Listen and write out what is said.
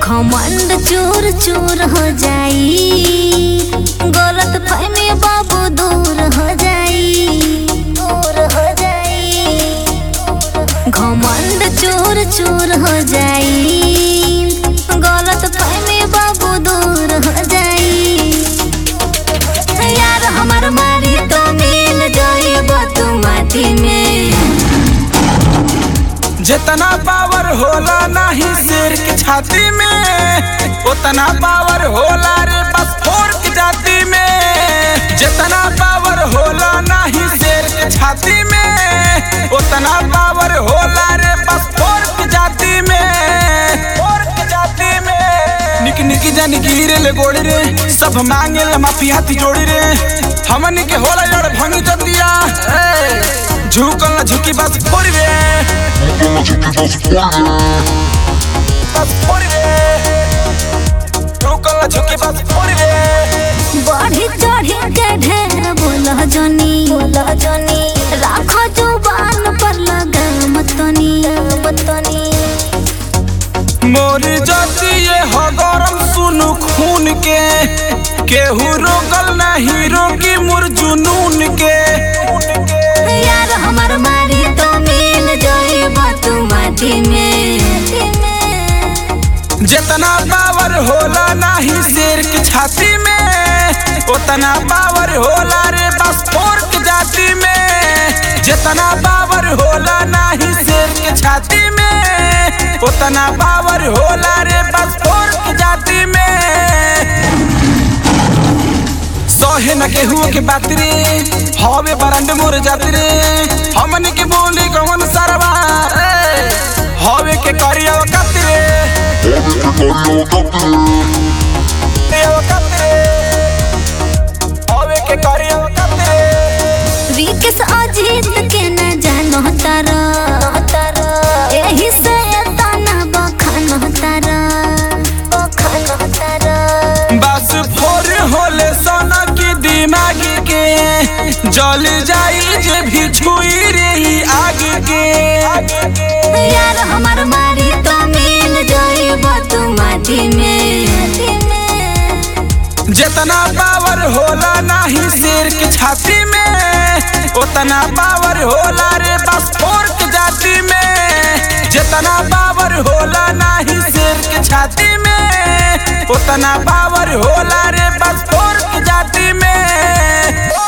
घमंड चूर चूर हो जाई, गलत फहमी बाबू दूर हो जाई, दूर हो जाई। घमंड चूर चूर हो जाई, गलत फहमी बाबू दूर हो जाई। यार हमार मारी तो मिल जाइब तू माटी में। जितना पावर होला नहीं शेर के छाती में, उतना पावर होला रे बस फोर की जाति में। जितना पावर होला नहीं शेर के छाती में, उतना पावर होला रे बस फोर की जाति में, फोर की जाति में। निक निकी जानी गिरे ले गोड़ी रे, सब मांगे ले माफी हाथी जोड़ी रे। हमन के होला यार भंगी जतिया, झुकल ना झुकी बस फोड़ रे, बढ़ी चढ़ी के ढेर बोला जनी, बोला जनी राखो जुबान पर लगाम तनी, तनी। मोर जाति ये हो गरम सुनु खून के, केहू रोकल नहीं रोकी मोर जुनून के। यार हमार मारी तो मिल जाइब तू माटी में। जितना पावर होला नहीं शेर की छाती में, उतना पावर होला रे बस फोर की जाति में। जितना पावर होला नहीं शेर की छाती में, उतना पावर होला रे बस फोर की जाति में। सोहे न केहू के बात रे, हवे बरंड मोर जाति रे। हमन के बोली कौन सरवा, हवे के करिया वकत रे, हवे के करिया वकत रे। विकेश अजीत के न जानो तारा, एही से तना बखान तारा, बखान तारा। बस फोर होले सोना की दिमाग के, जल जाई जे भी छुई रही आग के। यार हमार मारी तो मिल जाइब तू माटी में। जितना पावर होला नहीं शेर की छाती में, उतना पावर होला रे बस फोर की जाति में। जितना पावर होला नहीं शेर की छाती में, उतना पावर होला रे बस फोर की जाति में।